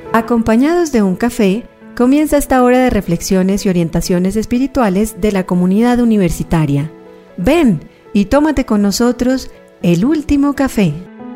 Acompañados de un café, comienza esta hora de reflexiones y orientaciones espirituales de la comunidad universitaria. Ven y tómate con nosotros el último café.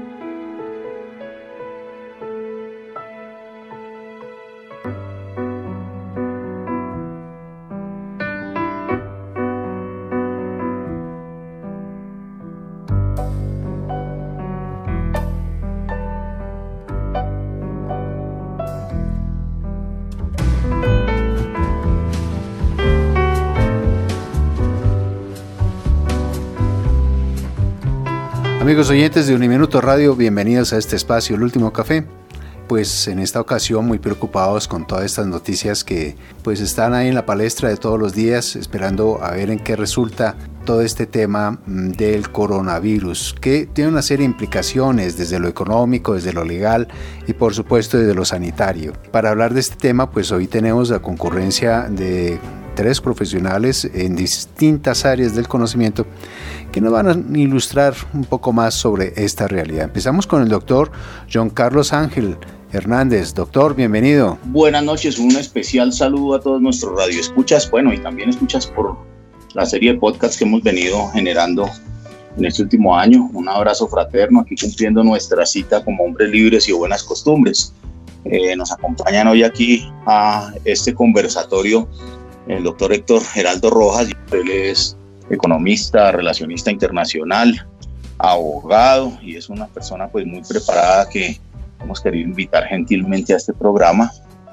Amigos oyentes de Uniminuto Radio, bienvenidos a este espacio, El Último Café. Pues en esta ocasión muy preocupados con todas estas noticias que pues están ahí en la palestra de todos los días, esperando a ver en qué resulta todo este tema del coronavirus, que tiene una serie de implicaciones desde lo económico, desde lo legal y por supuesto desde lo sanitario. Para hablar de este tema, pues hoy tenemos la concurrencia de 3 profesionales en distintas áreas del conocimiento que nos van a ilustrar un poco más sobre esta realidad. Empezamos con el doctor John Carlos Ángel Hernández. Doctor, bienvenido. Buenas noches, un especial saludo a todos nuestros radioescuchas, y también escuchas por la serie de podcasts que hemos venido generando en este último año. Un abrazo fraterno, aquí cumpliendo nuestra cita como hombres libres y buenas costumbres. Nos acompañan hoy aquí a este conversatorio el doctor Héctor Geraldo Rojas. Él es economista, relacionista internacional, abogado y es una persona pues muy preparada que hemos querido invitar gentilmente a este programa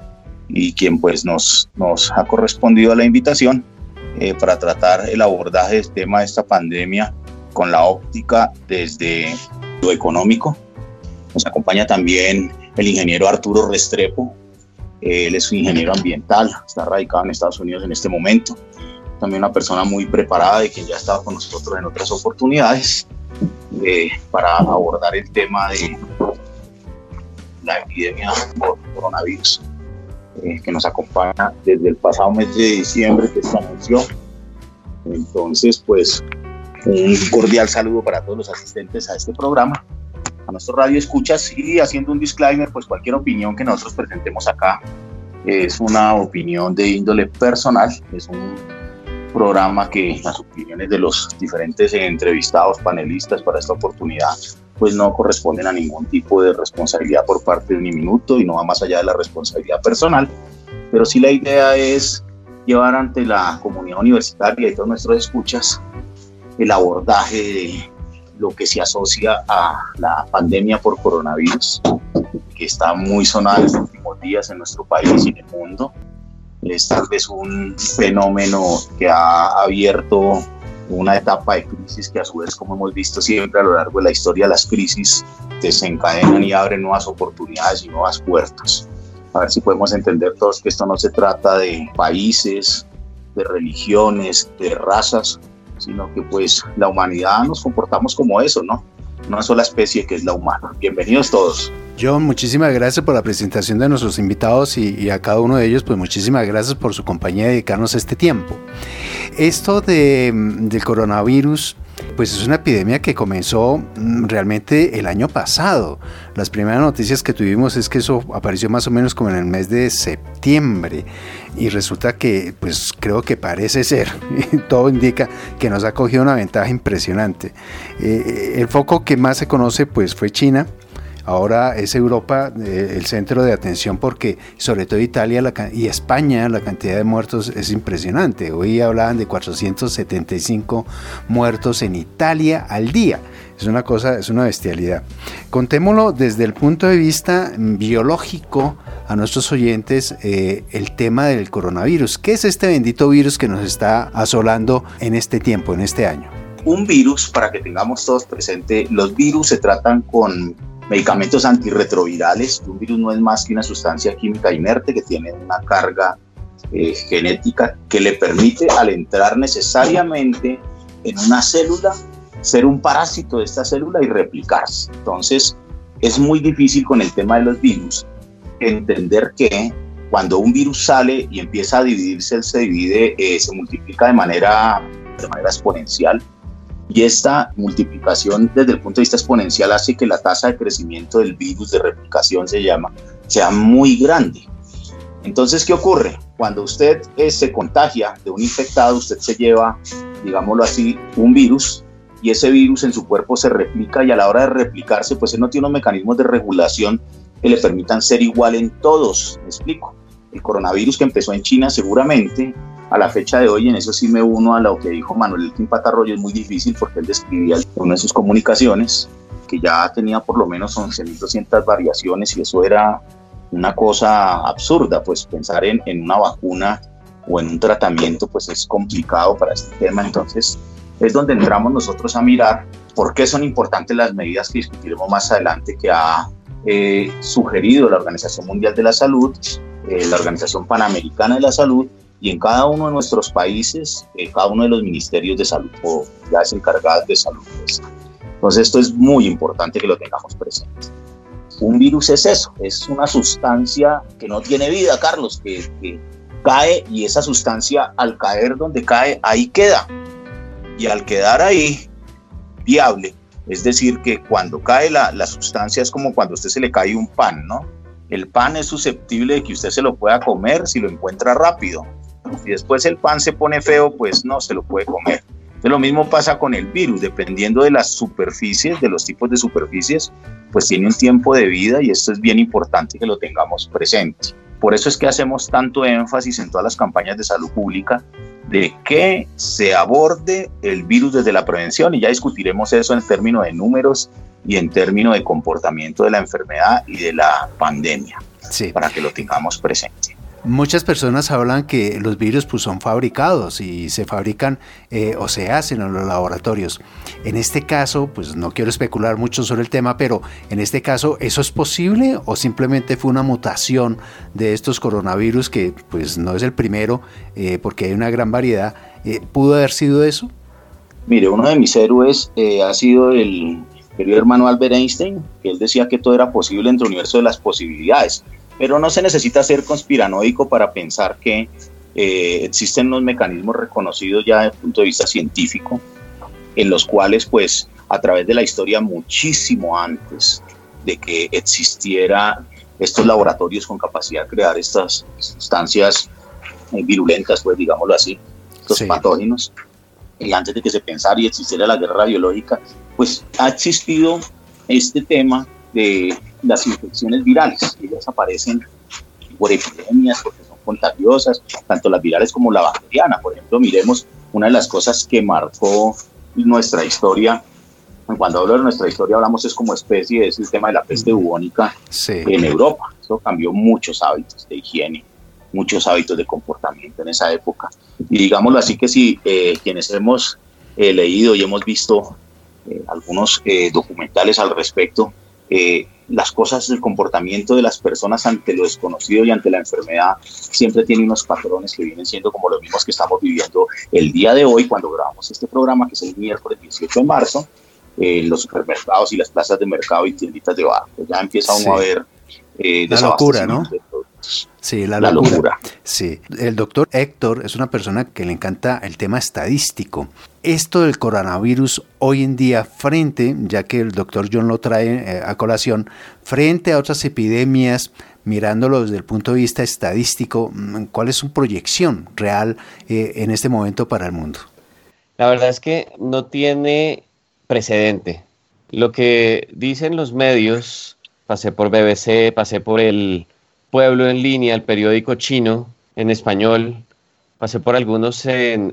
y quien pues nos ha correspondido a la invitación para tratar el abordaje del tema de esta pandemia con la óptica desde lo económico. Nos acompaña también el ingeniero Arturo Restrepo. Él es un ingeniero ambiental, está radicado en Estados Unidos en este momento. También una persona muy preparada y que ya ha estado con nosotros en otras oportunidades para abordar el tema de la epidemia por coronavirus, que nos acompaña desde el pasado mes de diciembre que se anunció. Entonces, pues, un cordial saludo para todos los asistentes a este programa, a nuestros radioescuchas, y haciendo un disclaimer, pues cualquier opinión que nosotros presentemos acá es una opinión de índole personal, es un programa que las opiniones de los diferentes entrevistados, panelistas para esta oportunidad, pues no corresponden a ningún tipo de responsabilidad por parte de Uniminuto y no va más allá de la responsabilidad personal, pero sí la idea es llevar ante la comunidad universitaria y todos nuestros escuchas el abordaje de lo que se asocia a la pandemia por coronavirus, que está muy sonada en los últimos días en nuestro país y en el mundo. Es tal vez un fenómeno que ha abierto una etapa de crisis que a su vez, como hemos visto siempre a lo largo de la historia, las crisis desencadenan y abren nuevas oportunidades y nuevas puertas. A ver si podemos entender todos que esto no se trata de países, de religiones, de razas, sino que pues la humanidad nos comportamos como eso, ¿no? Una sola especie que es la humana. Bienvenidos todos. John, muchísimas gracias por la presentación de nuestros invitados y a cada uno de ellos, pues muchísimas gracias por su compañía y dedicarnos este tiempo. Esto del coronavirus, pues es una epidemia que comenzó realmente el año pasado. Las primeras noticias que tuvimos es que eso apareció más o menos como en el mes de septiembre y resulta que, pues creo que parece ser, todo indica que nos ha cogido una ventaja impresionante. El foco que más se conoce pues fue China. Ahora es Europa el centro de atención porque sobre todo Italia y España la cantidad de muertos es impresionante. Hoy hablaban de 475 muertos en Italia al día. Es una cosa, es una bestialidad. Contémoslo desde el punto de vista biológico a nuestros oyentes, el tema del coronavirus. ¿Qué es este bendito virus que nos está asolando en este tiempo, en este año? Un virus, para que tengamos todos presente, los virus se tratan con medicamentos antirretrovirales. Un virus no es más que una sustancia química inerte que tiene una carga genética que le permite, al entrar necesariamente en una célula, ser un parásito de esta célula y replicarse. Entonces, es muy difícil con el tema de los virus entender que cuando un virus sale y empieza a dividirse, él se divide, se multiplica de manera exponencial Y esta multiplicación desde el punto de vista exponencial hace que la tasa de crecimiento del virus, de replicación se llama, sea muy grande. Entonces, ¿qué ocurre? Cuando usted se contagia de un infectado, usted se lleva, digámoslo así, un virus, y ese virus en su cuerpo se replica, y a la hora de replicarse, pues él no tiene unos mecanismos de regulación que le permitan ser igual en todos. ¿Me explico? El coronavirus que empezó en China seguramente, a la fecha de hoy, en eso sí me uno a lo que dijo Manuel Elkin Patarroyo, es muy difícil porque él describía en una de sus comunicaciones que ya tenía por lo menos 11.200 variaciones, y eso era una cosa absurda, pues pensar en una vacuna o en un tratamiento pues es complicado para este tema. Entonces es donde entramos nosotros a mirar por qué son importantes las medidas que discutiremos más adelante, que ha sugerido la Organización Mundial de la Salud, la Organización Panamericana de la Salud, y en cada uno de nuestros países, cada uno de los ministerios de salud o las encargadas de salud. Entonces esto es muy importante que lo tengamos presente. Un virus es eso, es una sustancia que no tiene vida, Carlos, que cae, y esa sustancia al caer donde cae, ahí queda. Y al quedar ahí, viable, es decir, que cuando cae la sustancia es como cuando a usted se le cae un pan, ¿no? El pan es susceptible de que usted se lo pueda comer si lo encuentra rápido. Si después el pan se pone feo, pues no se lo puede comer. Entonces, lo mismo pasa con el virus, dependiendo de las superficies, de los tipos de superficies, pues tiene un tiempo de vida, y esto es bien importante que lo tengamos presente. Por eso es que hacemos tanto énfasis en todas las campañas de salud pública de que se aborde el virus desde la prevención, y ya discutiremos eso en términos de números y en términos de comportamiento de la enfermedad y de la pandemia, sí, para que lo tengamos presente. Muchas personas hablan que los virus pues, son fabricados y se fabrican o se hacen en los laboratorios. En este caso, pues no quiero especular mucho sobre el tema, pero en este caso, ¿eso es posible o simplemente fue una mutación de estos coronavirus que pues no es el primero porque hay una gran variedad? ¿Pudo haber sido eso? Mire, uno de mis héroes ha sido el querido hermano Albert Einstein, que él decía que todo era posible entre el universo de las posibilidades. Pero no se necesita ser conspiranoico para pensar que existen unos mecanismos reconocidos ya desde el punto de vista científico, en los cuales, pues, a través de la historia, muchísimo antes de que existiera estos laboratorios con capacidad de crear estas sustancias virulentas, pues, digámoslo así, estos sí, patógenos, y antes de que se pensara y existiera la guerra biológica, pues ha existido este tema de las infecciones virales. Ellas aparecen por epidemias, porque son contagiosas, tanto las virales como la bacteriana. Por ejemplo, miremos una de las cosas que marcó nuestra historia. Cuando hablo de nuestra historia, hablamos es como especie, es el tema de la peste bubónica, sí, en Europa. Eso cambió muchos hábitos de higiene, muchos hábitos de comportamiento en esa época. Y digámoslo así, que si quienes hemos leído y hemos visto algunos documentales al respecto, las cosas del comportamiento de las personas ante lo desconocido y ante la enfermedad siempre tiene unos patrones que vienen siendo como los mismos que estamos viviendo el día de hoy cuando grabamos este programa, que es el miércoles 18 de marzo, los supermercados y las plazas de mercado y tienditas de barrio. Ya empieza uno, sí, a ver la locura, ¿no? Sí, la locura. Sí, el doctor Héctor es una persona que le encanta el tema estadístico. Esto del coronavirus hoy en día, frente, ya que el doctor John lo trae a colación, frente a otras epidemias, mirándolo desde el punto de vista estadístico, ¿cuál es su proyección real en este momento para el mundo? La verdad es que no tiene precedente. Lo que dicen los medios, pasé por BBC, pasé por el Pueblo en Línea, el periódico chino en español, pasé por algunos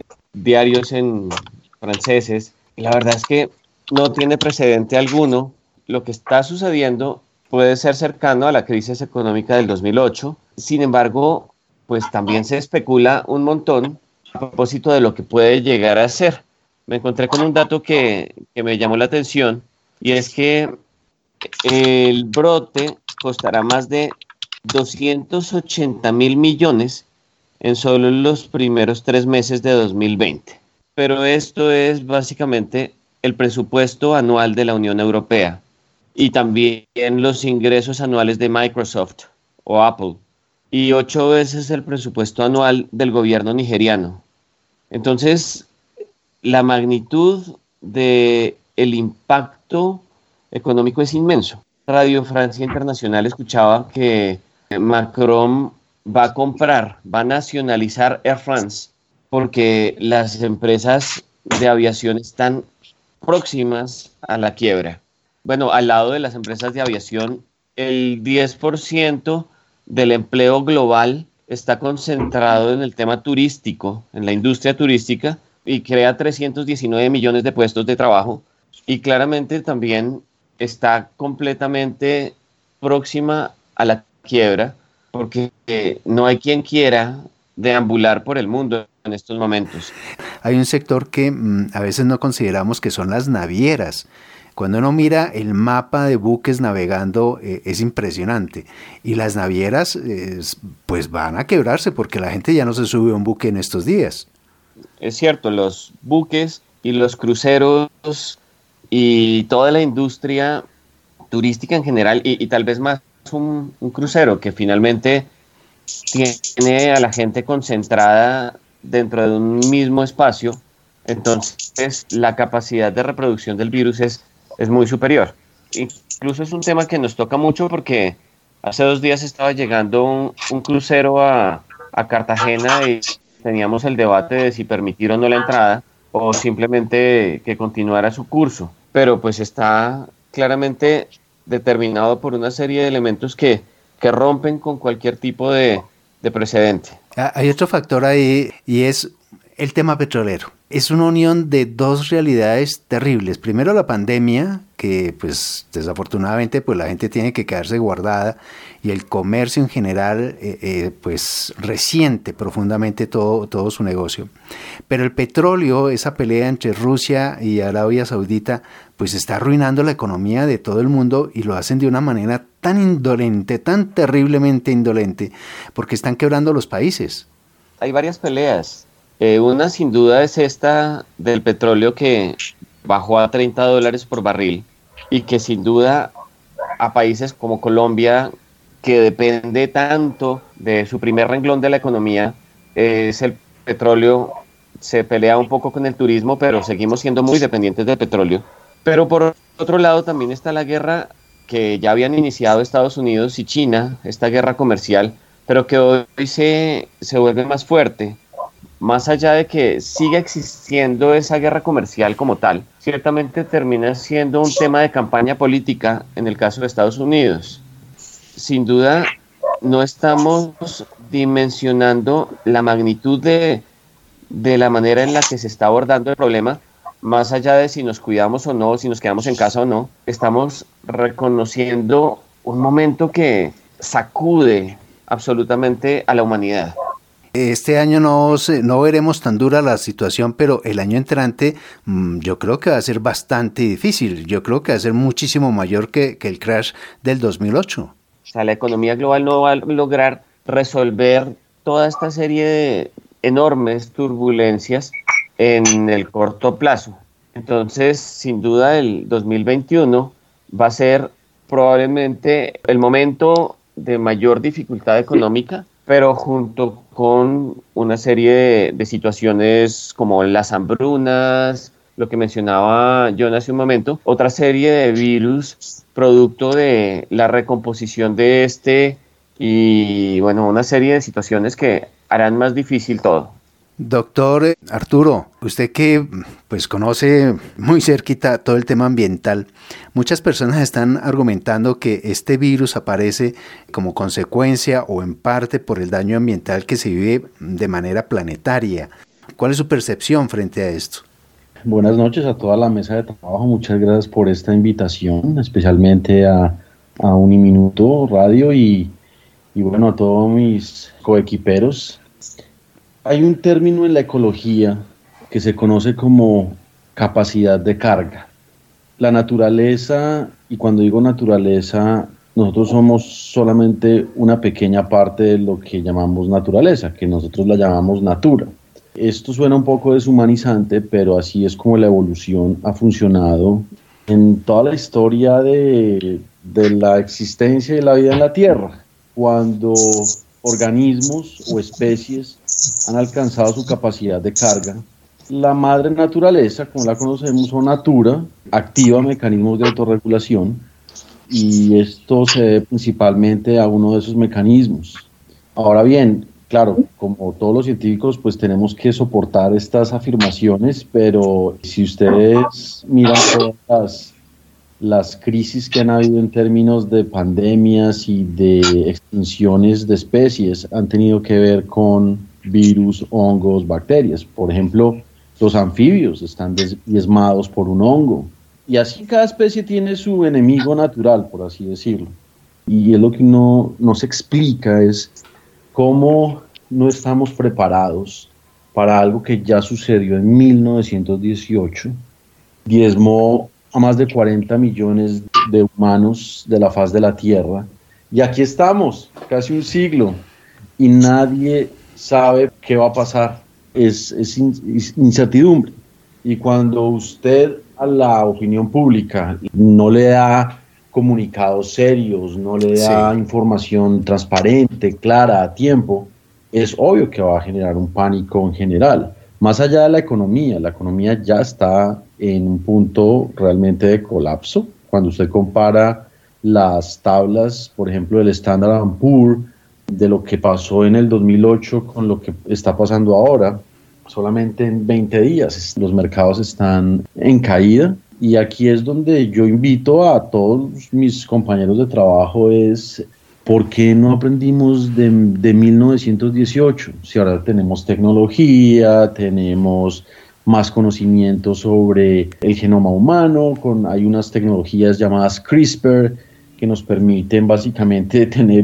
diarios en franceses, y la verdad es que no tiene precedente alguno. Lo que está sucediendo puede ser cercano a la crisis económica del 2008, sin embargo, pues también se especula un montón a propósito de lo que puede llegar a ser. Me encontré con un dato que me llamó la atención, y es que el brote costará más de 280.000 millones en solo los primeros 3 meses de 2020. Pero esto es básicamente el presupuesto anual de la Unión Europea y también los ingresos anuales de Microsoft o Apple y 8 veces el presupuesto anual del gobierno nigeriano. Entonces, la magnitud del impacto económico es inmenso. Radio Francia Internacional escuchaba que Macron va a nacionalizar Air France porque las empresas de aviación están próximas a la quiebra. Bueno, al lado de las empresas de aviación, el 10% del empleo global está concentrado en el tema turístico, en la industria turística, y crea 319 millones de puestos de trabajo. Y claramente también está completamente próxima a la quiebra, porque no hay quien quiera deambular por el mundo en estos momentos. Hay un sector que a veces no consideramos, que son las navieras. Cuando uno mira el mapa de buques navegando, es impresionante. Y las navieras pues van a quebrarse porque la gente ya no se sube a un buque en estos días. Es cierto, los buques y los cruceros y toda la industria turística en general, y tal vez más un crucero que finalmente tiene a la gente concentrada dentro de un mismo espacio, entonces la capacidad de reproducción del virus es muy superior. Incluso es un tema que nos toca mucho porque hace 2 días estaba llegando un crucero a Cartagena y teníamos el debate de si permitir o no la entrada o simplemente que continuara su curso, pero pues está claramente determinado por una serie de elementos que rompen con cualquier tipo de precedente. Hay otro factor ahí y es el tema petrolero. Es una unión de dos realidades terribles. Primero la pandemia, que pues desafortunadamente pues la gente tiene que quedarse guardada, y el comercio en general pues resiente profundamente todo su negocio. Pero el petróleo, esa pelea entre Rusia y Arabia Saudita, pues está arruinando la economía de todo el mundo, y lo hacen de una manera tan indolente, tan terriblemente indolente, porque están quebrando los países. Hay varias peleas. Una sin duda es esta del petróleo, que bajó a $30 por barril, y que sin duda a países como Colombia, que depende tanto de su primer renglón de la economía, es el petróleo. Se pelea un poco con el turismo, pero seguimos siendo muy dependientes del petróleo. Pero por otro lado también está la guerra que ya habían iniciado Estados Unidos y China, esta guerra comercial, pero que hoy se vuelve más fuerte. Más allá de que siga existiendo esa guerra comercial como tal, ciertamente termina siendo un tema de campaña política en el caso de Estados Unidos. Sin duda, no estamos dimensionando la magnitud de la manera en la que se está abordando el problema, más allá de si nos cuidamos o no, si nos quedamos en casa o no. Estamos reconociendo un momento que sacude absolutamente a la humanidad. Este año no veremos tan dura la situación, pero el año entrante yo creo que va a ser bastante difícil. Yo creo que va a ser muchísimo mayor que el crash del 2008. O sea, la economía global no va a lograr resolver toda esta serie de enormes turbulencias en el corto plazo. Entonces, sin duda, el 2021 va a ser probablemente el momento de mayor dificultad económica, pero junto con una serie de situaciones como las hambrunas, lo que mencionaba John hace un momento, otra serie de virus producto de la recomposición de y bueno, una serie de situaciones que harán más difícil todo. Doctor Arturo, usted que pues conoce muy cerquita todo el tema ambiental, muchas personas están argumentando que este virus aparece como consecuencia o en parte por el daño ambiental que se vive de manera planetaria. ¿Cuál es su percepción frente a esto? Buenas noches a toda la mesa de trabajo, muchas gracias por esta invitación, especialmente a Uniminuto Radio y bueno, a todos mis coequiperos. Hay un término en la ecología que se conoce como capacidad de carga. La naturaleza, y cuando digo naturaleza, nosotros somos solamente una pequeña parte de lo que llamamos naturaleza, que nosotros la llamamos natura. Esto suena un poco deshumanizante, pero así es como la evolución ha funcionado en toda la historia de la existencia y la vida en la Tierra. Cuando organismos o especies han alcanzado su capacidad de carga, la madre naturaleza, como la conocemos, o natura, activa mecanismos de autorregulación y esto se debe principalmente a uno de esos mecanismos. Ahora bien, claro, como todos los científicos, pues tenemos que soportar estas afirmaciones, pero si ustedes miran todas las crisis que han habido en términos de pandemias y de extinciones de especies, han tenido que ver con virus, hongos, bacterias. Por ejemplo, los anfibios están diezmados por un hongo. Y así cada especie tiene su enemigo natural, por así decirlo. Y es lo que no se explica es cómo no estamos preparados para algo que ya sucedió en 1918. Diezmó a más de 40 millones de humanos de la faz de la Tierra. Y aquí estamos, casi un siglo, y nadie sabe qué va a pasar. Es incertidumbre. Y cuando usted a la opinión pública no le da comunicados serios, no le da información transparente, clara, a tiempo, es obvio que va a generar un pánico en general. Más allá de la economía ya está en un punto realmente de colapso. Cuando usted compara las tablas, por ejemplo, del Standard & Poor's, de lo que pasó en el 2008 con lo que está pasando ahora, solamente en 20 días los mercados están en caída. Y aquí es donde yo invito a todos mis compañeros de trabajo es, ¿por qué no aprendimos de 1918? Si ahora tenemos tecnología, tenemos más conocimiento sobre el genoma humano, hay unas tecnologías llamadas CRISPR que nos permiten básicamente tener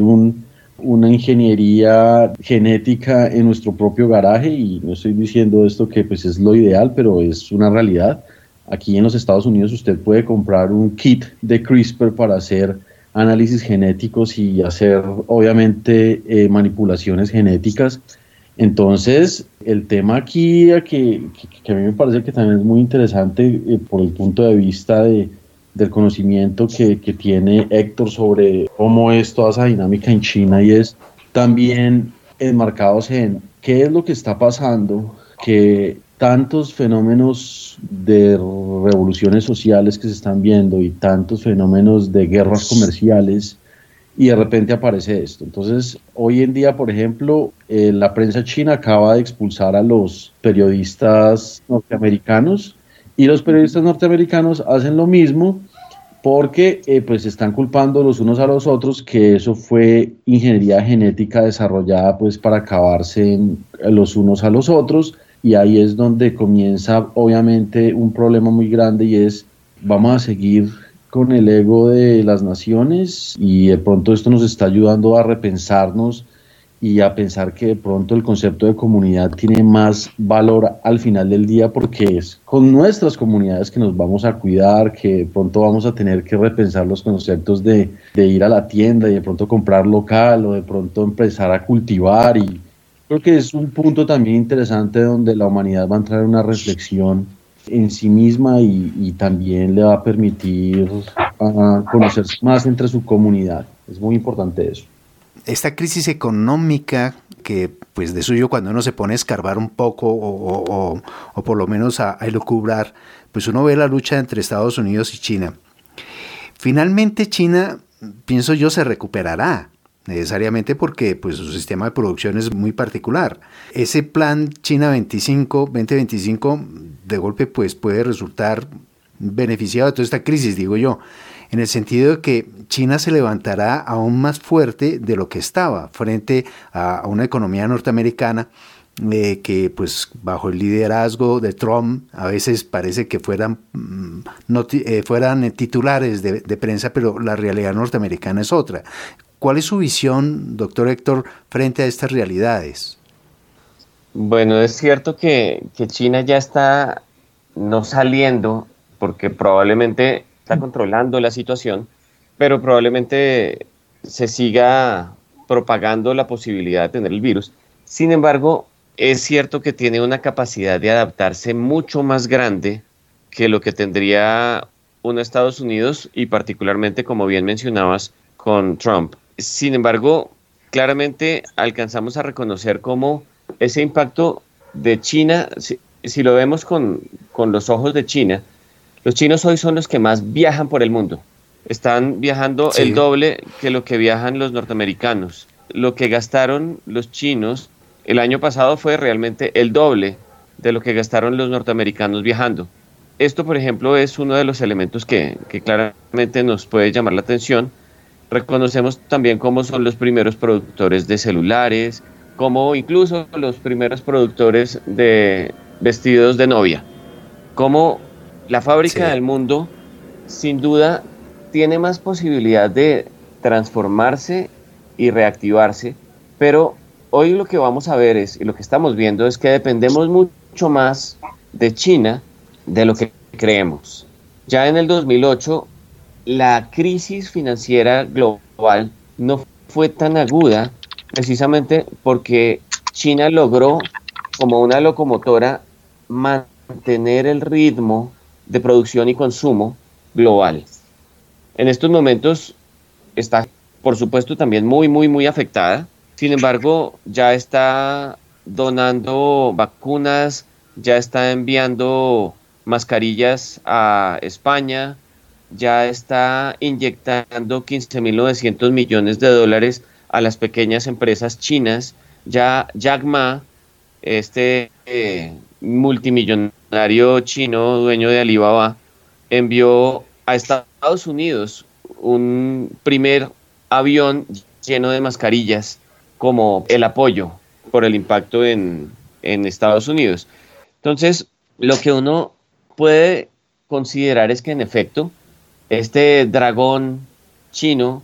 una ingeniería genética en nuestro propio garaje, y no estoy diciendo esto que pues es lo ideal, pero es una realidad. Aquí en los Estados Unidos usted puede comprar un kit de CRISPR para hacer análisis genéticos y hacer obviamente manipulaciones genéticas. Entonces el tema aquí que a mí me parece que también es muy interesante por el punto de vista del conocimiento que tiene Héctor sobre cómo es toda esa dinámica en China, y es también enmarcados en qué es lo que está pasando, que tantos fenómenos de revoluciones sociales que se están viendo y tantos fenómenos de guerras comerciales, y de repente aparece esto. Entonces, hoy en día, por ejemplo, la prensa china acaba de expulsar a los periodistas norteamericanos, y los periodistas norteamericanos hacen lo mismo porque pues están culpando los unos a los otros que eso fue ingeniería genética desarrollada pues para acabarse los unos a los otros, y ahí es donde comienza obviamente un problema muy grande, y es, vamos a seguir con el ego de las naciones, y de pronto esto nos está ayudando a repensarnos y a pensar que de pronto el concepto de comunidad tiene más valor al final del día, porque es con nuestras comunidades que nos vamos a cuidar, que de pronto vamos a tener que repensar los conceptos de ir a la tienda y de pronto comprar local, o de pronto empezar a cultivar. Y creo que es un punto también interesante donde la humanidad va a entrar en una reflexión en sí misma, y también le va a permitir conocerse más entre su comunidad. Es muy importante eso. Esta crisis económica que pues de suyo cuando uno se pone a escarbar un poco o por lo menos a elucubrar, pues uno ve la lucha entre Estados Unidos y China. Finalmente China, pienso yo, se recuperará necesariamente porque pues su sistema de producción es muy particular. Ese plan China 2025 de golpe pues puede resultar beneficiado de toda esta crisis, digo yo, en el sentido de que China se levantará aún más fuerte de lo que estaba frente a una economía norteamericana que pues bajo el liderazgo de Trump a veces parece que fueran titulares de prensa, pero la realidad norteamericana es otra. ¿Cuál es su visión, doctor Héctor, frente a estas realidades? Bueno, es cierto que China ya está no saliendo, porque probablemente está controlando la situación, pero probablemente se siga propagando la posibilidad de tener el virus. Sin embargo, es cierto que tiene una capacidad de adaptarse mucho más grande que lo que tendría un Estados Unidos, y particularmente, como bien mencionabas, con Trump. Sin embargo, claramente alcanzamos a reconocer cómo ese impacto de China si lo vemos con los ojos de China, los chinos hoy son los que más viajan por el mundo. Están viajando el doble que lo que viajan los norteamericanos. Lo que gastaron los chinos el año pasado fue realmente el doble de lo que gastaron los norteamericanos viajando. Esto, por ejemplo, es uno de los elementos que claramente nos puede llamar la atención. Reconocemos también cómo son los primeros productores de celulares, como incluso los primeros productores de vestidos de novia. Como la fábrica del mundo, sin duda, tiene más posibilidad de transformarse y reactivarse, pero hoy lo que vamos a ver y lo que estamos viendo es que dependemos mucho más de China de lo que creemos. Ya en el 2008, la crisis financiera global no fue tan aguda precisamente porque China logró, como una locomotora, mantener el ritmo de producción y consumo global. En estos momentos está, por supuesto, también muy afectada. Sin embargo, ya está donando vacunas, ya está enviando mascarillas a España, ya está inyectando 15.900 millones de dólares a las pequeñas empresas chinas. Ya Jack Ma, multimillonario chino, dueño de Alibaba, envió a Estados Unidos un primer avión lleno de mascarillas como el apoyo por el impacto en Estados Unidos. Entonces, lo que uno puede considerar es que en efecto, este dragón chino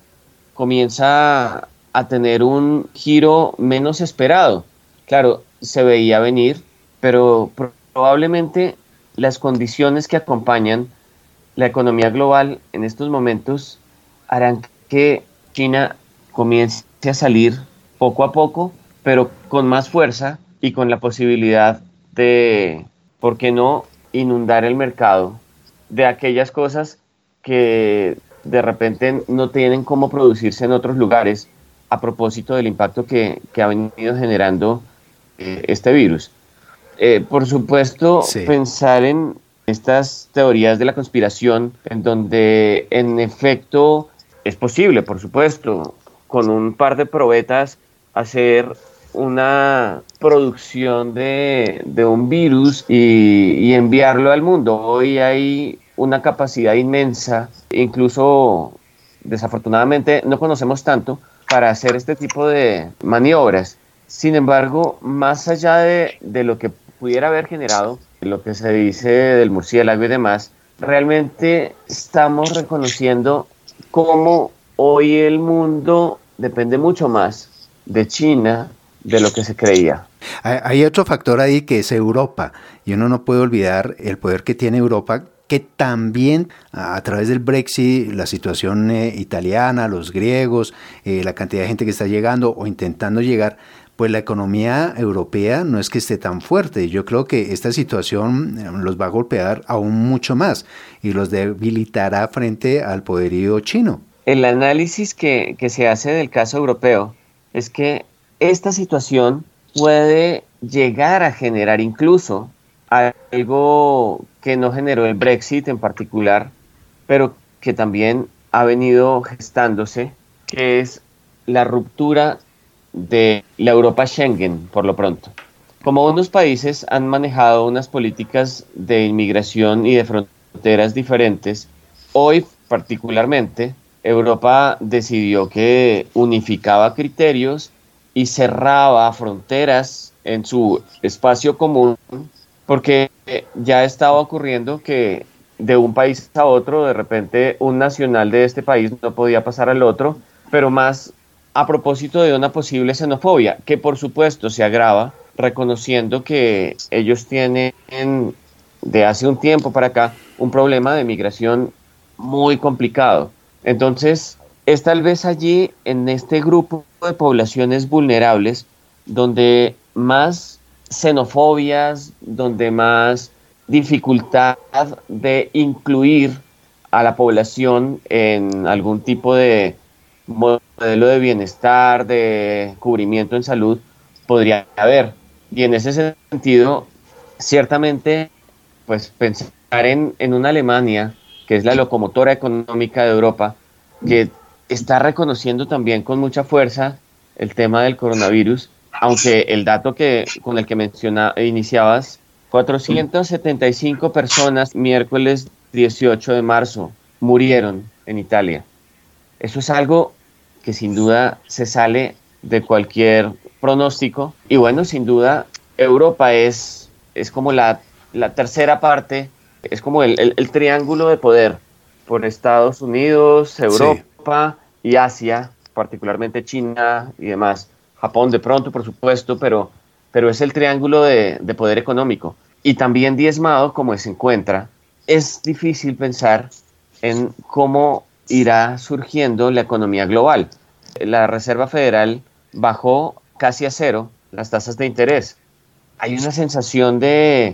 comienza a tener un giro menos esperado. Claro, se veía venir, pero probablemente las condiciones que acompañan la economía global en estos momentos harán que China comience a salir poco a poco, pero con más fuerza y con la posibilidad de, ¿por qué no?, inundar el mercado de aquellas cosas que de repente no tienen cómo producirse en otros lugares a propósito del impacto que ha venido generando este virus. Por supuesto, pensar en estas teorías de la conspiración en donde en efecto es posible, por supuesto, con un par de probetas hacer una producción de un virus y enviarlo al mundo. Hoy hay una capacidad inmensa, incluso desafortunadamente no conocemos tanto para hacer este tipo de maniobras. Sin embargo, más allá de lo que pudiera haber generado, lo que se dice del murciélago y demás, realmente estamos reconociendo cómo hoy el mundo depende mucho más de China de lo que se creía. Hay otro factor ahí que es Europa, y uno no puede olvidar el poder que tiene Europa, que también a través del Brexit, la situación italiana, los griegos, la cantidad de gente que está llegando o intentando llegar, pues la economía europea no es que esté tan fuerte. Yo creo que esta situación los va a golpear aún mucho más y los debilitará frente al poderío chino. El análisis que se hace del caso europeo es que esta situación puede llegar a generar incluso algo que no generó el Brexit en particular, pero que también ha venido gestándose, que es la ruptura de la Europa Schengen, por lo pronto. Como unos países han manejado unas políticas de inmigración y de fronteras diferentes, hoy particularmente Europa decidió que unificaba criterios y cerraba fronteras en su espacio común, porque ya estaba ocurriendo que de un país a otro, de repente un nacional de este país no podía pasar al otro, pero más a propósito de una posible xenofobia, que por supuesto se agrava reconociendo que ellos tienen de hace un tiempo para acá un problema de migración muy complicado. Entonces, es tal vez allí, en este grupo de poblaciones vulnerables, donde más xenofobias, donde más dificultad de incluir a la población en algún tipo de modelo de bienestar, de cubrimiento en salud, podría haber. Y en ese sentido, ciertamente, pues pensar en una Alemania, que es la locomotora económica de Europa, que está reconociendo también con mucha fuerza el tema del coronavirus, aunque el dato con el que iniciabas, 475 personas miércoles 18 de marzo murieron en Italia. Eso es algo que sin duda se sale de cualquier pronóstico. Y bueno, sin duda, Europa es como la tercera parte, es como el triángulo de poder por Estados Unidos, Europa y Asia, particularmente China y demás. Japón de pronto, por supuesto, pero es el triángulo de poder económico. Y también diezmado como se encuentra, es difícil pensar en cómo irá surgiendo la economía global. La Reserva Federal bajó casi a cero las tasas de interés. Hay una sensación de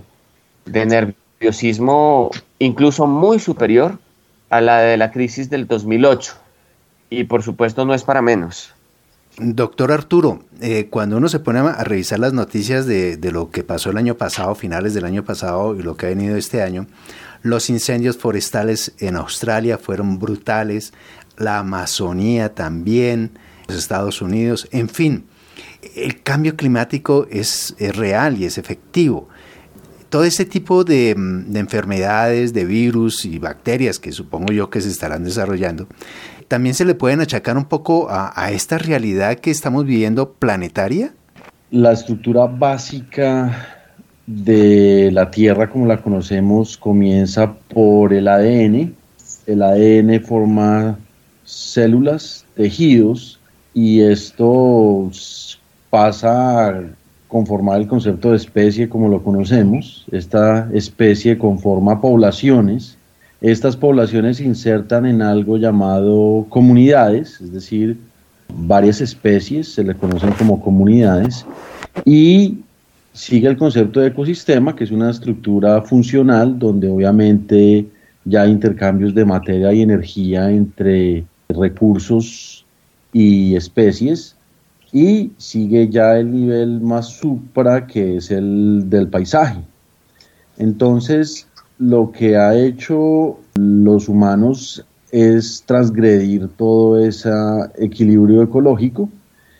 nerviosismo incluso muy superior a la de la crisis del 2008. Y por supuesto no es para menos. Doctor Arturo, cuando uno se pone a revisar las noticias de lo que pasó el año pasado, finales del año pasado y lo que ha venido este año, los incendios forestales en Australia fueron brutales, la Amazonía también, los Estados Unidos, en fin, el cambio climático es real y es efectivo. Todo este tipo de enfermedades, de virus y bacterias que supongo yo que se estarán desarrollando, también se le pueden achacar un poco a esta realidad que estamos viviendo planetaria. La estructura básica de la Tierra como la conocemos comienza por el ADN. El ADN forma células, tejidos, y esto pasa a conformar el concepto de especie como lo conocemos. Esta especie conforma poblaciones. Estas poblaciones se insertan en algo llamado comunidades, es decir, varias especies se le conocen como comunidades, y sigue el concepto de ecosistema, que es una estructura funcional donde obviamente ya hay intercambios de materia y energía entre recursos y especies, y sigue ya el nivel más supra, que es el del paisaje. Entonces, lo que ha hecho los humanos es transgredir todo ese equilibrio ecológico,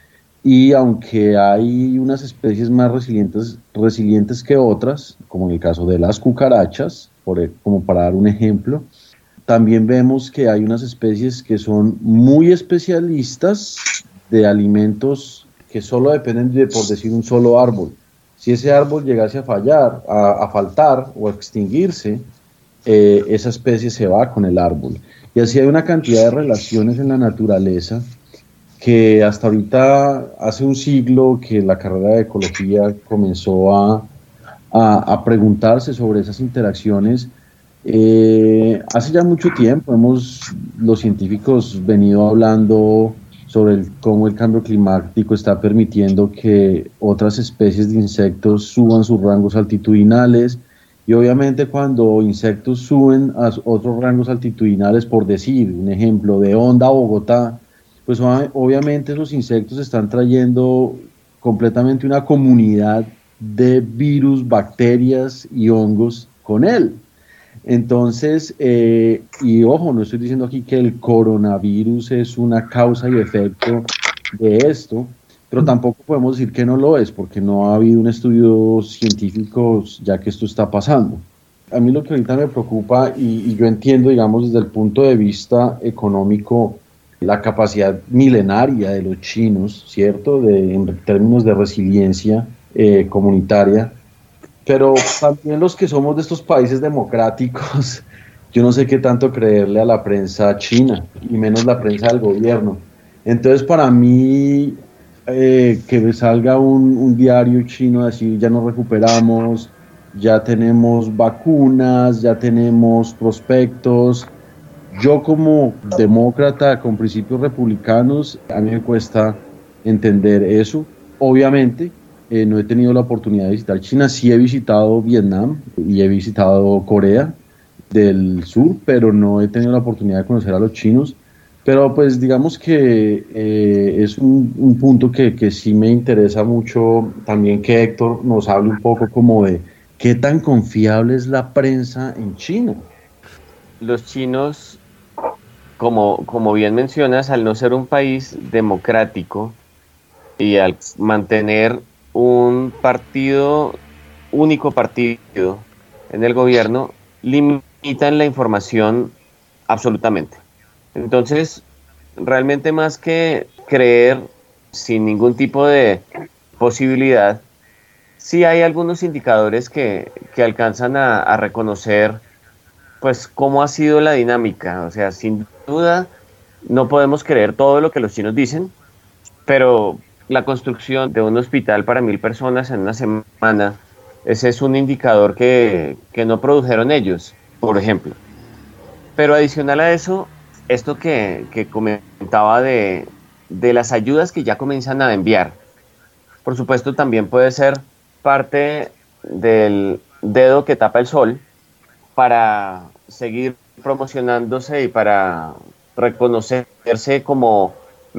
y aunque hay unas especies más resilientes que otras, como en el caso de las cucarachas, como para dar un ejemplo, también vemos que hay unas especies que son muy especialistas de alimentos que solo dependen de, por decir, un solo árbol. Si ese árbol llegase a faltar o a extinguirse, esa especie se va con el árbol. Y así hay una cantidad de relaciones en la naturaleza que hasta ahorita, hace un siglo que la carrera de ecología comenzó a preguntarse sobre esas interacciones. Hace ya mucho tiempo los científicos venido hablando sobre cómo el cambio climático está permitiendo que otras especies de insectos suban sus rangos altitudinales, y obviamente cuando insectos suben a otros rangos altitudinales, por decir un ejemplo, de Honda a Bogotá, pues obviamente esos insectos están trayendo completamente una comunidad de virus, bacterias y hongos con él. Entonces, y ojo, no estoy diciendo aquí que el coronavirus es una causa y efecto de esto, pero tampoco podemos decir que no lo es, porque no ha habido un estudio científico ya que esto está pasando. A mí lo que ahorita me preocupa, y yo entiendo, digamos, desde el punto de vista económico, la capacidad milenaria de los chinos, ¿cierto?, en términos de resiliencia comunitaria, pero también los que somos de estos países democráticos, yo no sé qué tanto creerle a la prensa china, y menos la prensa del gobierno. Entonces, para mí, que salga un diario chino a decir, ya nos recuperamos, ya tenemos vacunas, ya tenemos prospectos. Yo como demócrata con principios republicanos, a mí me cuesta entender eso. Obviamente, no he tenido la oportunidad de visitar China, sí he visitado Vietnam y he visitado Corea del Sur, pero no he tenido la oportunidad de conocer a los chinos. Pero pues digamos que es un punto que sí me interesa mucho también que Héctor nos hable un poco como de ¿qué tan confiable es la prensa en China? Los chinos, como bien mencionas, al no ser un país democrático y al mantener un único partido en el gobierno, limitan la información absolutamente. Entonces, realmente más que creer sin ningún tipo de posibilidad, sí hay algunos indicadores que alcanzan a reconocer pues cómo ha sido la dinámica. O sea, sin duda no podemos creer todo lo que los chinos dicen, pero la construcción de un hospital para 1.000 personas en una semana, ese es un indicador que no produjeron ellos, por ejemplo. Pero adicional a eso, esto que comentaba de las ayudas que ya comienzan a enviar, por supuesto también puede ser parte del dedo que tapa el sol para seguir promocionándose y para reconocerse como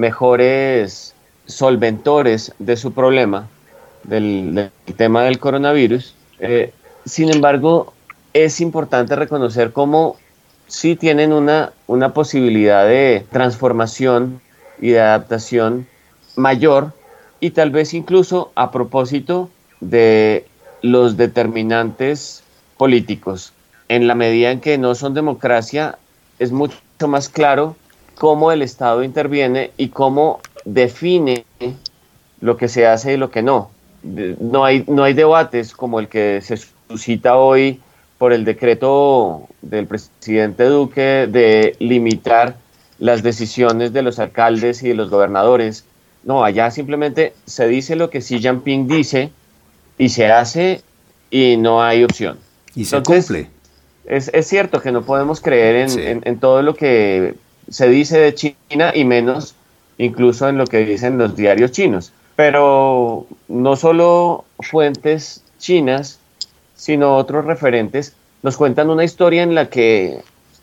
mejores solventores de su problema, del tema del coronavirus. Sin embargo, es importante reconocer cómo sí tienen una posibilidad de transformación y de adaptación mayor, y tal vez incluso a propósito de los determinantes políticos. En la medida en que no son democracia, es mucho más claro cómo el Estado interviene y cómo define lo que se hace y lo que no. No hay debates como el que se suscita hoy por el decreto del presidente Duque de limitar las decisiones de los alcaldes y de los gobernadores. No, allá simplemente se dice lo que Xi Jinping dice y se hace y no hay opción. Y se cumple. Es cierto que no podemos creer en todo lo que se dice de China y menos incluso en lo que dicen los diarios chinos. Pero no solo fuentes chinas, sino otros referentes nos cuentan una historia en la que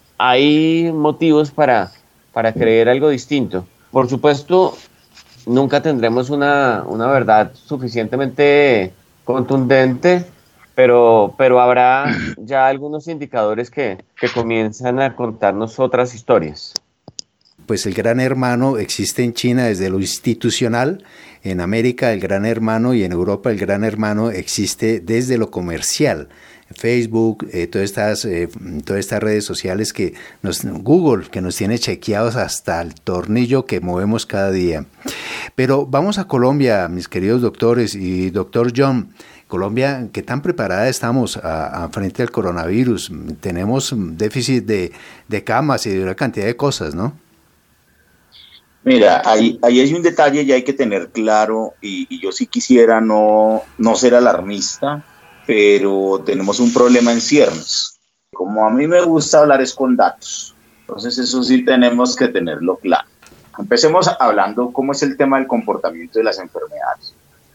hay motivos para creer algo distinto. Por supuesto, nunca tendremos una verdad suficientemente contundente, pero habrá ya algunos indicadores que comienzan a contarnos otras historias. Pues el Gran Hermano existe en China desde lo institucional, en América el Gran Hermano y en Europa el Gran Hermano existe desde lo comercial. Facebook, todas estas redes sociales Google, que nos tiene chequeados hasta el tornillo que movemos cada día. Pero vamos a Colombia, mis queridos doctores y doctor John. Colombia, ¿qué tan preparada estamos frente al coronavirus? Tenemos déficit de camas y de una cantidad de cosas, ¿no? Mira, ahí hay un detalle y hay que tener claro, y yo sí quisiera no ser alarmista, pero tenemos un problema en ciernes. Como a mí me gusta hablar es con datos, entonces eso sí tenemos que tenerlo claro. Empecemos hablando cómo es el tema del comportamiento de las enfermedades.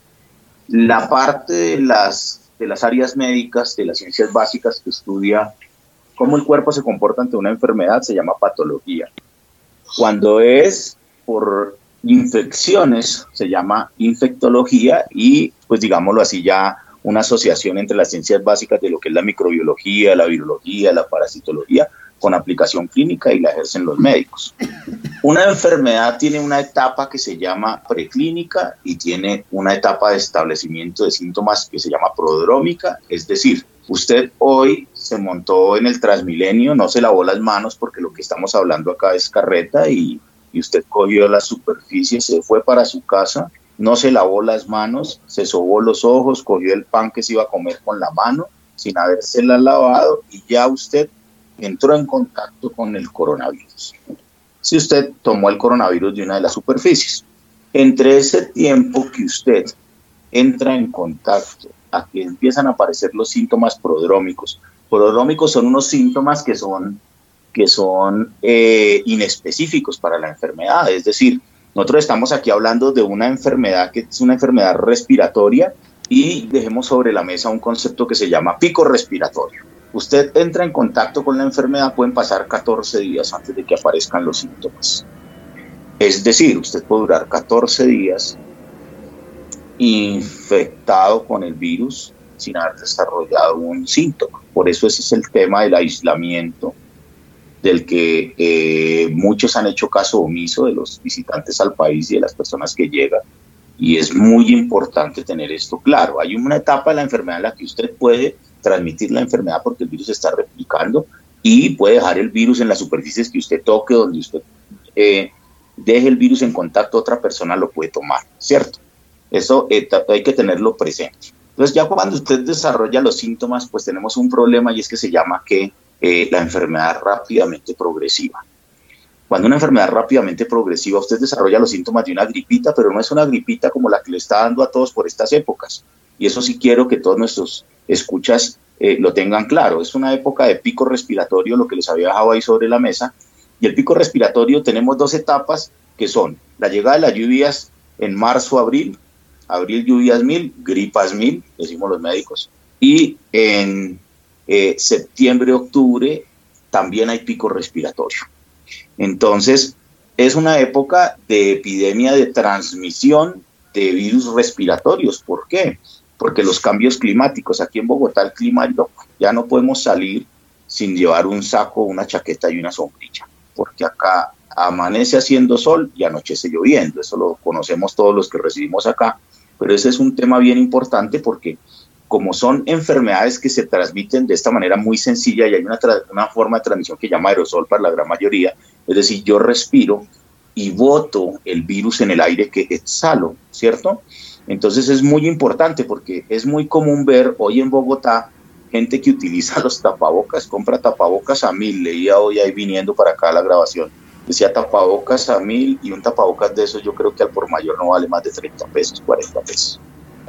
La parte de las áreas médicas, de las ciencias básicas que estudia cómo el cuerpo se comporta ante una enfermedad se llama patología. Cuando es por infecciones se llama infectología y, pues digámoslo así, ya una asociación entre las ciencias básicas de lo que es la microbiología, la virología, la parasitología, con aplicación clínica y la ejercen los médicos. Una enfermedad tiene una etapa que se llama preclínica y tiene una etapa de establecimiento de síntomas que se llama prodrómica, es decir, usted hoy se montó en el Transmilenio, no se lavó las manos porque lo que estamos hablando acá es carreta y usted cogió la superficie, se fue para su casa, no se lavó las manos, se sobó los ojos, cogió el pan que se iba a comer con la mano sin habérsela lavado y ya usted entró en contacto con el coronavirus. Si usted tomó el coronavirus de una de las superficies, entre ese tiempo que usted entra en contacto a que empiezan a aparecer los síntomas prodrómicos. Prodrómicos son unos síntomas que son inespecíficos para la enfermedad, es decir, nosotros estamos aquí hablando de una enfermedad que es una enfermedad respiratoria y dejemos sobre la mesa un concepto que se llama pico respiratorio. Usted entra en contacto con la enfermedad, pueden pasar 14 días antes de que aparezcan los síntomas. Es decir, usted puede durar 14 días infectado con el virus sin haber desarrollado un síntoma. Por eso ese es el tema del aislamiento, del que muchos han hecho caso omiso de los visitantes al país y de las personas que llegan. Y es muy importante tener esto claro. Hay una etapa de la enfermedad en la que usted puede transmitir la enfermedad porque el virus se está replicando y puede dejar el virus en las superficies que usted toque, donde usted deje el virus en contacto, otra persona lo puede tomar, ¿cierto? Eso hay que tenerlo presente. Entonces ya cuando usted desarrolla los síntomas, pues tenemos un problema y es que se llama la enfermedad rápidamente progresiva. Cuando una enfermedad rápidamente progresiva, usted desarrolla los síntomas de una gripita, pero no es una gripita como la que le está dando a todos por estas épocas. Y eso sí quiero que todos nuestros escuchas lo tengan claro. Es una época de pico respiratorio, lo que les había dejado ahí sobre la mesa. Y el pico respiratorio tenemos 2 etapas, que son la llegada de las lluvias en marzo, abril lluvias 1000, gripas 1000, decimos los médicos. Y en septiembre, octubre también hay pico respiratorio. Entonces, es una época de epidemia de transmisión de virus respiratorios. ¿Por qué? Porque los cambios climáticos, aquí en Bogotá el clima es loco. Ya no podemos salir sin llevar un saco, una chaqueta y una sombrilla, porque acá amanece haciendo sol y anochece lloviendo. Eso lo conocemos todos los que residimos acá, pero ese es un tema bien importante porque como son enfermedades que se transmiten de esta manera muy sencilla y hay una forma de transmisión que llama aerosol para la gran mayoría, es decir, yo respiro y boto el virus en el aire que exhalo, ¿cierto? Entonces es muy importante porque es muy común ver hoy en Bogotá gente que utiliza los tapabocas, compra tapabocas a 1000, leía hoy ahí viniendo para acá a la grabación, decía tapabocas a 1000 y un tapabocas de esos yo creo que al por mayor no vale más de 30 pesos, 40 pesos.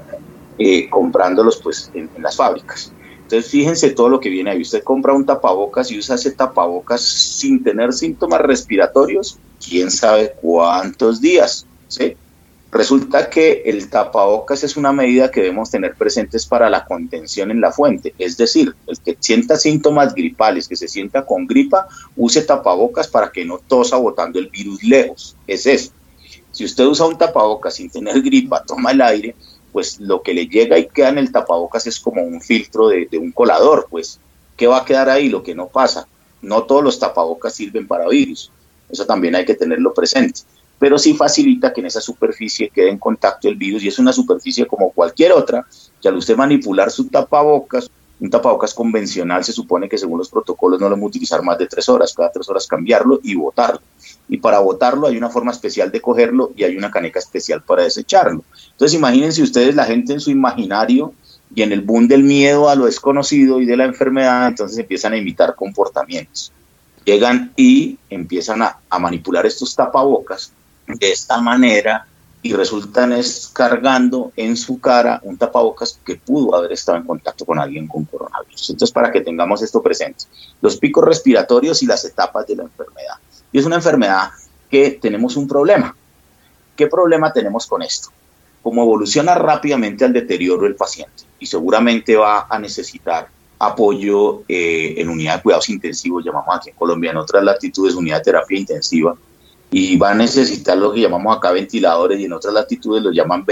Comprándolos pues en las fábricas. Entonces fíjense todo lo que viene ahí. Usted compra un tapabocas y usa ese tapabocas sin tener síntomas respiratorios, quién sabe cuántos días, ¿sí? Resulta que el tapabocas es una medida que debemos tener presentes para la contención en la fuente, es decir, el que sienta síntomas gripales, que se sienta con gripa, use tapabocas para que no tosa botando el virus lejos, es eso. Si usted usa un tapabocas sin tener gripa, toma el aire, pues lo que le llega y queda en el tapabocas es como un filtro de un colador, pues, ¿qué va a quedar ahí? Lo que no pasa. No todos los tapabocas sirven para virus, eso también hay que tenerlo presente, pero sí facilita que en esa superficie quede en contacto el virus y es una superficie como cualquier otra, que al usted manipular su tapabocas, un tapabocas convencional se supone que según los protocolos no lo vamos a utilizar más de 3 horas, cada 3 horas cambiarlo y botarlo. Y para botarlo hay una forma especial de cogerlo y hay una caneca especial para desecharlo. Entonces imagínense ustedes la gente en su imaginario y en el boom del miedo a lo desconocido y de la enfermedad, entonces empiezan a imitar comportamientos. Llegan y empiezan a manipular estos tapabocas de esta manera y resultan cargando en su cara un tapabocas que pudo haber estado en contacto con alguien con coronavirus. Entonces, para que tengamos esto presente, los picos respiratorios y las etapas de la enfermedad. Y es una enfermedad que tenemos un problema. ¿Qué problema tenemos con esto? Como evoluciona rápidamente al deterioro del paciente y seguramente va a necesitar apoyo en unidad de cuidados intensivos, llamamos aquí en Colombia, en otras latitudes unidad de terapia intensiva, y va a necesitar lo que llamamos acá ventiladores y en otras latitudes lo llaman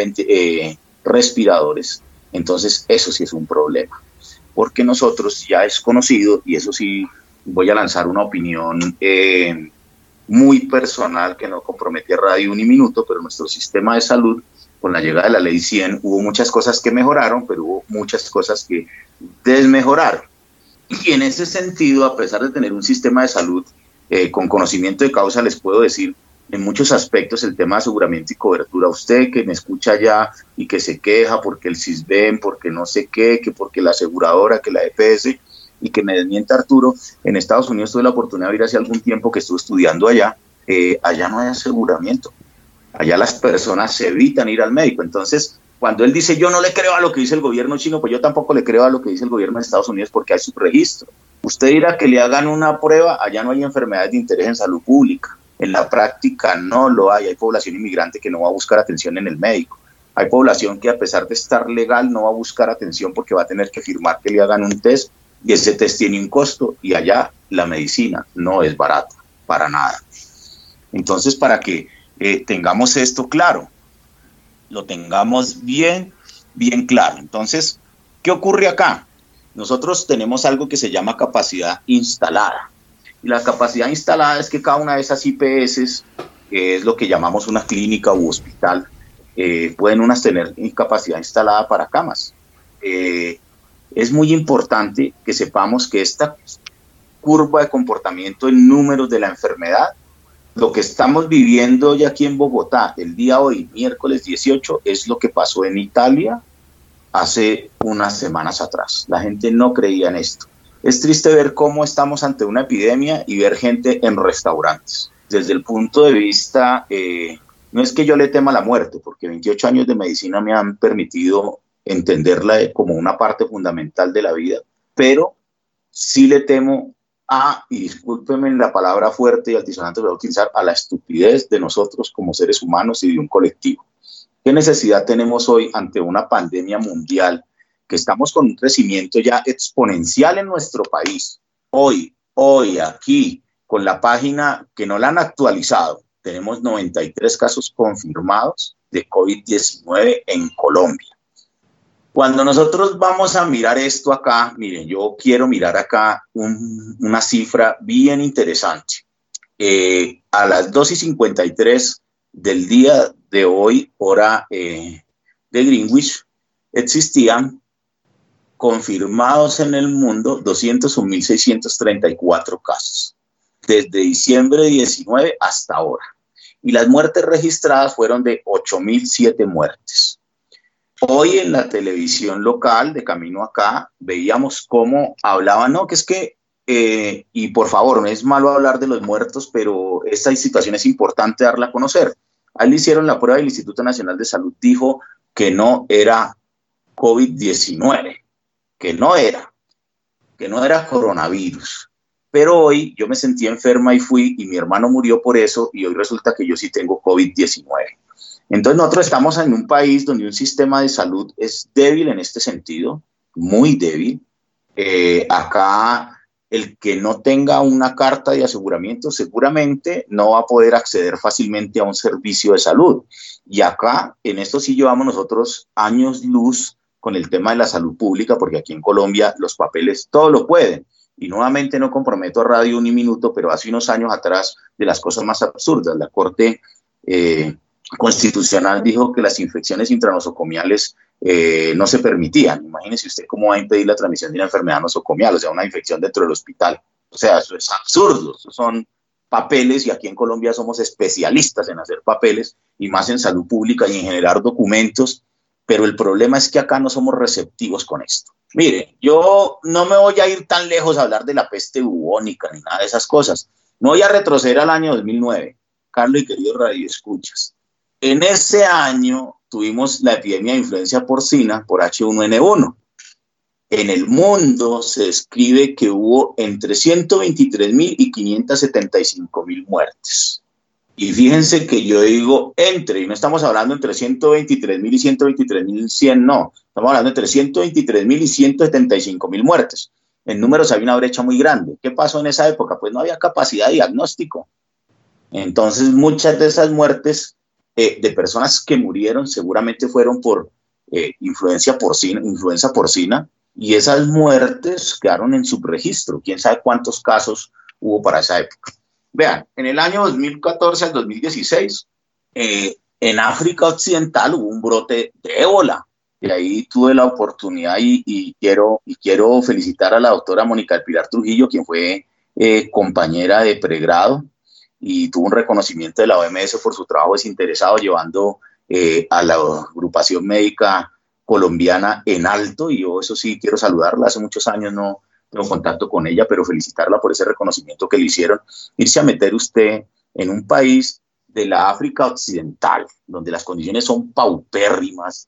respiradores. Entonces eso sí es un problema, porque nosotros ya es conocido, y eso sí voy a lanzar una opinión muy personal que no compromete a Radio Uniminuto, pero nuestro sistema de salud, con la llegada de la Ley 100, hubo muchas cosas que mejoraron, pero hubo muchas cosas que desmejoraron. Y en ese sentido, a pesar de tener un sistema de salud con conocimiento de causa, les puedo decir, en muchos aspectos, el tema de aseguramiento y cobertura. Usted que me escucha ya y que se queja porque el CISBEN, porque no sé qué, que porque la aseguradora, que la EPS, y que me desmienta Arturo, en Estados Unidos tuve la oportunidad de ir hace algún tiempo que estuve estudiando allá, allá no hay aseguramiento. Allá las personas se evitan ir al médico. Entonces, cuando él dice, yo no le creo a lo que dice el gobierno chino, pues yo tampoco le creo a lo que dice el gobierno de Estados Unidos porque hay subregistro. Usted dirá que le hagan una prueba, allá no hay enfermedades de interés en salud pública. En la práctica no lo hay. Hay población inmigrante que no va a buscar atención en el médico. Hay población que a pesar de estar legal no va a buscar atención porque va a tener que firmar que le hagan un test y ese test tiene un costo y allá la medicina no es barata, para nada. Entonces, para que tengamos esto claro, lo tengamos bien claro. Entonces, ¿Qué ocurre acá? Nosotros tenemos algo que se llama capacidad instalada. Y la capacidad instalada es que cada una de esas IPS, que es lo que llamamos una clínica u hospital, pueden unas tener capacidad instalada para camas. Es muy importante que sepamos que esta curva de comportamiento en números de la enfermedad, lo que estamos viviendo hoy aquí en Bogotá, el día hoy, miércoles 18, es lo que pasó en Italia hace unas semanas atrás. La gente no creía en esto. Es triste ver cómo estamos ante una epidemia y ver gente en restaurantes. Desde el punto de vista, no es que yo le tema la muerte, porque 28 años de medicina me han permitido entenderla como una parte fundamental de la vida, pero sí le temo y discúlpenme la palabra fuerte y altisonante que voy a utilizar, a la estupidez de nosotros como seres humanos y de un colectivo. ¿Qué necesidad tenemos hoy ante una pandemia mundial que estamos con un crecimiento ya exponencial en nuestro país? Hoy, aquí, con la página que no la han actualizado, tenemos 93 casos confirmados de COVID-19 en Colombia. Cuando nosotros vamos a mirar esto acá, miren, yo quiero mirar acá una cifra bien interesante. A las 2:53 del día de hoy, hora de Greenwich, existían confirmados en el mundo 201.634 casos, desde diciembre 19 hasta ahora. Y las muertes registradas fueron de 8.007 muertes. Hoy en la televisión local, de camino acá, veíamos cómo hablaban, no, que es que, y por favor, no es malo hablar de los muertos, pero esta situación es importante darla a conocer. Ahí le hicieron la prueba y el Instituto Nacional de Salud dijo que no era COVID-19, que no era coronavirus. Pero hoy yo me sentí enferma y fui, y mi hermano murió por eso, y hoy resulta que yo sí tengo COVID-19. Entonces nosotros estamos en un país donde un sistema de salud es débil en este sentido, muy débil. Acá el que no tenga una carta de aseguramiento seguramente no va a poder acceder fácilmente a un servicio de salud. Y acá en esto sí llevamos nosotros años luz con el tema de la salud pública, porque aquí en Colombia los papeles todo lo pueden. Y nuevamente no comprometo a radio ni minuto, pero hace unos años atrás, de las cosas más absurdas, la Corte Constitucional dijo que las infecciones intranosocomiales no se permitían. Imagínese usted cómo va a impedir la transmisión de una enfermedad nosocomial, o sea, una infección dentro del hospital. O sea, eso es absurdo, eso son papeles, y aquí en Colombia somos especialistas en hacer papeles, y más en salud pública y en generar documentos, pero el problema es que acá no somos receptivos con esto. Mire, yo no me voy a ir tan lejos a hablar de la peste bubónica ni nada de esas cosas. No voy a retroceder al año 2009, Carlos y queridos radioescuchas. En ese año tuvimos la epidemia de influenza porcina por H1N1. En el mundo se describe que hubo entre 123.000 y 575.000 muertes. Y fíjense que yo digo y no estamos hablando entre 123.000 y 123.100, no. Estamos hablando entre 123.000 y 175.000 muertes. En números hay una brecha muy grande. ¿Qué pasó en esa época? Pues no había capacidad de diagnóstico. Entonces muchas de esas muertes de personas que murieron seguramente fueron por influenza porcina, y esas muertes quedaron en subregistro. ¿Quién sabe cuántos casos hubo para esa época? Vean, en el año 2014 al 2016, en África Occidental hubo un brote de ébola, y ahí tuve la oportunidad y quiero felicitar a la doctora Mónica del Pilar Trujillo, quien fue compañera de pregrado, y tuvo un reconocimiento de la OMS por su trabajo desinteresado, llevando a la agrupación médica colombiana en alto, y yo eso sí quiero saludarla. Hace muchos años no tengo contacto con ella, pero felicitarla por ese reconocimiento que le hicieron. Irse a meter usted en un país de la África Occidental, donde las condiciones son paupérrimas,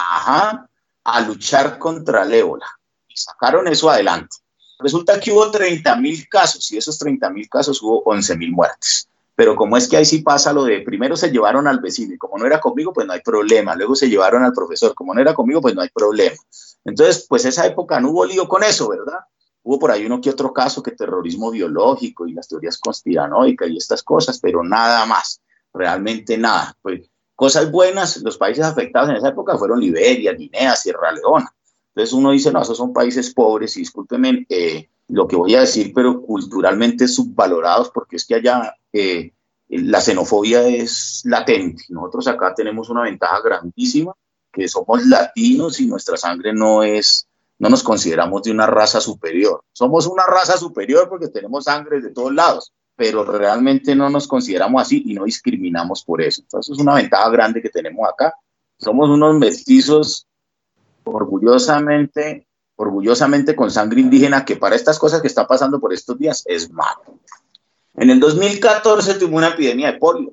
a luchar contra el ébola, y sacaron eso adelante. Resulta que hubo 30.000 casos, y de esos 30.000 casos hubo 11.000 muertes. Pero como es que ahí sí pasa lo de, primero se llevaron al vecino, y como no era conmigo, pues no hay problema. Luego se llevaron al profesor, como no era conmigo, pues no hay problema. Entonces, pues esa época no hubo lío con eso, ¿verdad? Hubo por ahí uno que otro caso, que terrorismo biológico y las teorías conspiranoicas y estas cosas, pero nada más, realmente nada. Pues cosas buenas, los países afectados en esa época fueron Liberia, Guinea, Sierra Leona. Entonces uno dice, no, esos son países pobres, y discúlpenme lo que voy a decir, pero culturalmente subvalorados, porque es que allá la xenofobia es latente. Nosotros acá tenemos una ventaja grandísima, que somos latinos y nuestra sangre no nos consideramos de una raza superior. Somos una raza superior porque tenemos sangre de todos lados, pero realmente no nos consideramos así y no discriminamos por eso. Entonces es una ventaja grande que tenemos acá. Somos unos mestizos orgullosamente con sangre indígena, que para estas cosas que está pasando por estos días es malo. En el 2014 tuvimos una epidemia de polio.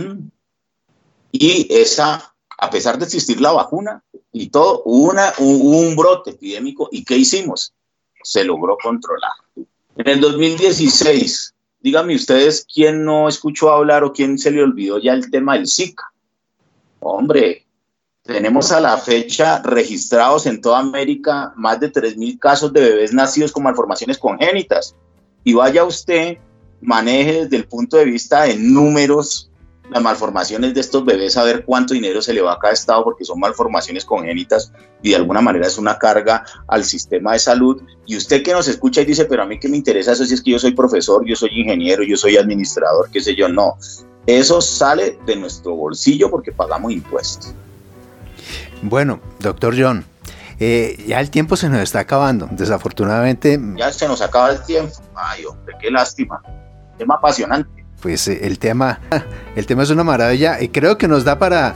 Y esa, a pesar de existir la vacuna y todo, hubo un brote epidémico. ¿Y qué hicimos? Se logró controlar. En el 2016, díganme ustedes, ¿quién no escuchó hablar o quién se le olvidó ya el tema del Zika? Hombre, tenemos a la fecha registrados en toda América más de 3.000 casos de bebés nacidos con malformaciones congénitas. Y vaya usted, maneje desde el punto de vista de números las malformaciones de estos bebés, a ver cuánto dinero se le va a cada estado, porque son malformaciones congénitas y de alguna manera es una carga al sistema de salud. Y usted que nos escucha y dice, pero a mí qué me interesa eso, si es que yo soy profesor, yo soy ingeniero, yo soy administrador, qué sé yo. No, eso sale de nuestro bolsillo porque pagamos impuestos. Bueno, doctor John, ya el tiempo se nos está acabando, desafortunadamente. Ya se nos acaba el tiempo. Ay, hombre, qué lástima. Tema apasionante. Pues el tema es una maravilla y creo que nos da para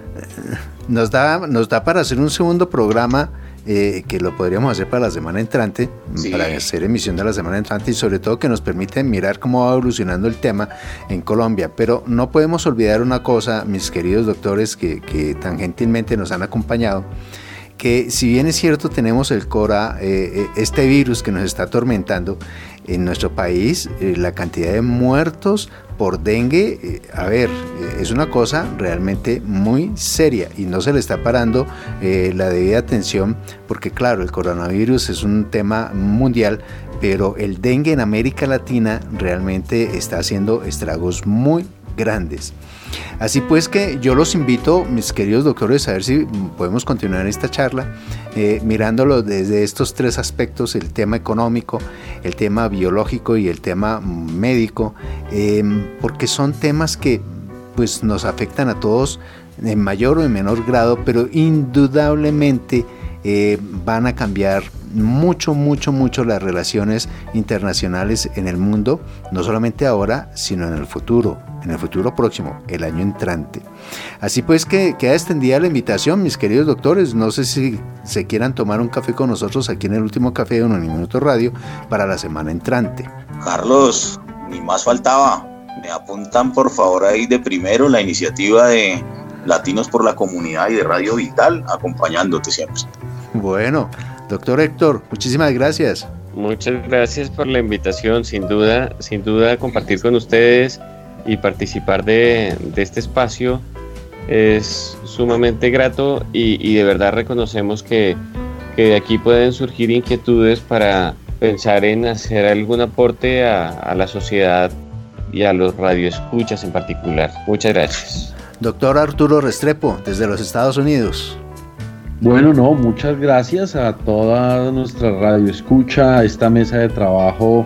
hacer un segundo programa, que lo podríamos hacer para la semana entrante, sí, para hacer emisión de la semana entrante, y sobre todo que nos permite mirar cómo va evolucionando el tema en Colombia. Pero no podemos olvidar una cosa, mis queridos doctores que tan gentilmente nos han acompañado, que si bien es cierto tenemos el cora, este virus que nos está atormentando en nuestro país, la cantidad de muertos por dengue, es una cosa realmente muy seria y no se le está parando la debida atención, porque claro, el coronavirus es un tema mundial, pero el dengue en América Latina realmente está haciendo estragos muy grandes. Así pues que yo los invito, mis queridos doctores, a ver si podemos continuar esta charla mirándolo desde estos tres aspectos: el tema económico, el tema biológico y el tema médico, porque son temas que pues nos afectan a todos en mayor o en menor grado, pero indudablemente van a cambiar mucho las relaciones internacionales en el mundo, no solamente ahora, sino en el futuro próximo, el año entrante. Así pues que queda extendida la invitación, mis queridos doctores. No sé si se quieran tomar un café con nosotros aquí en el último café de Uniminuto Radio para la semana entrante. Carlos, ni más faltaba. Me apuntan por favor ahí de primero la iniciativa de Latinos por la Comunidad y de Radio Vital, acompañándote siempre. Bueno, doctor Héctor, muchísimas gracias. Muchas gracias por la invitación, sin duda compartir con ustedes y participar de este espacio es sumamente grato, y de verdad reconocemos que de aquí pueden surgir inquietudes para pensar en hacer algún aporte a la sociedad y a los radioescuchas en particular. Muchas gracias. Doctor Arturo Restrepo, desde los Estados Unidos. Bueno, muchas gracias a toda nuestra radioescucha, a esta mesa de trabajo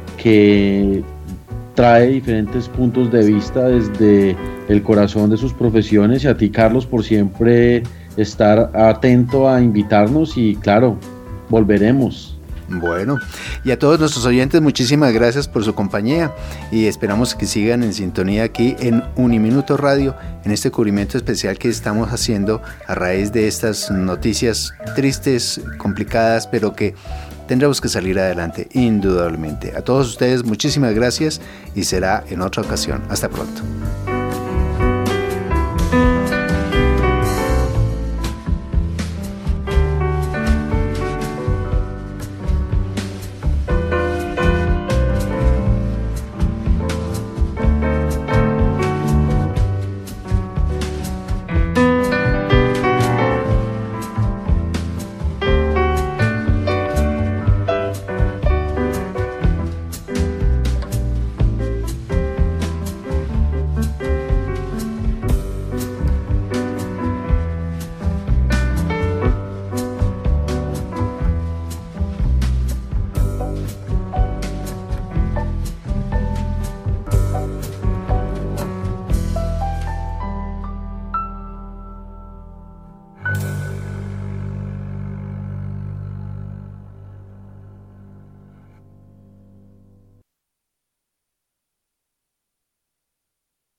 que trae diferentes puntos de vista desde el corazón de sus profesiones, y a ti, Carlos, por siempre estar atento a invitarnos, y claro, volveremos. Bueno, y a todos nuestros oyentes, muchísimas gracias por su compañía, y esperamos que sigan en sintonía aquí en Uniminuto Radio, en este cubrimiento especial que estamos haciendo a raíz de estas noticias tristes, complicadas, pero que tendremos que salir adelante, indudablemente. A todos ustedes, muchísimas gracias, y será en otra ocasión. Hasta pronto.